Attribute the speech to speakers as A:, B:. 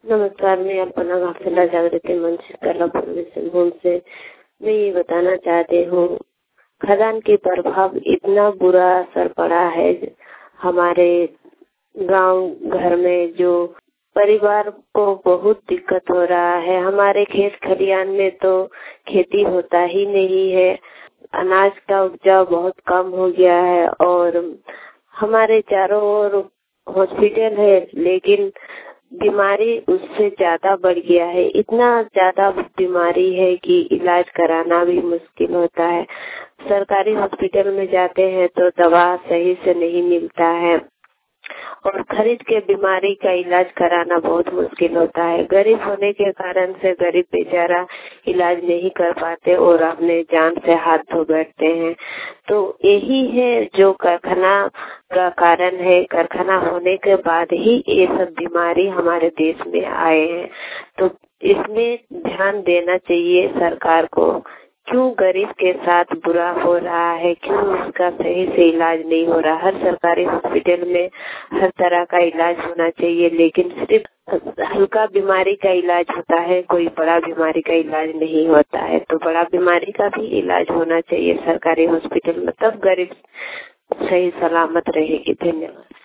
A: नमस्कार, मैं अल्पना गाफिला जागृति मंच करला पूर्वी सिंहभूम से। मैं ये बताना चाहती हूँ, खदान के प्रभाव इतना बुरा असर पड़ा है हमारे गांव घर में, जो परिवार को बहुत दिक्कत हो रहा है। हमारे खेत खलियान में तो खेती होता ही नहीं है, अनाज का उपजाऊ बहुत कम हो गया है और हमारे चारों ओर हॉस्पिटल है, लेकिन बीमारी उससे ज्यादा बढ़ गया है। इतना ज्यादा बीमारी है कि इलाज कराना भी मुश्किल होता है। सरकारी हॉस्पिटल में जाते हैं तो दवा सही से नहीं मिलता है और खरीद के बीमारी का इलाज कराना बहुत मुश्किल होता है। गरीब होने के कारण से गरीब बेचारा इलाज नहीं कर पाते और अपने जान से हाथ धो बैठते हैं। तो यही है जो कारखाना का कारण है। कारखाना होने के बाद ही ये सब बीमारी हमारे देश में आए हैं। तो इसमें ध्यान देना चाहिए सरकार को। क्यों गरीब के साथ बुरा हो रहा है, क्यों उसका सही से इलाज नहीं हो रहा। हर सरकारी हॉस्पिटल में हर तरह का इलाज होना चाहिए, लेकिन सिर्फ हल्का बीमारी का इलाज होता है, कोई बड़ा बीमारी का इलाज नहीं होता है। तो बड़ा बीमारी का भी इलाज होना चाहिए सरकारी हॉस्पिटल में, तब गरीब सही सलामत रहेगी। धन्यवाद।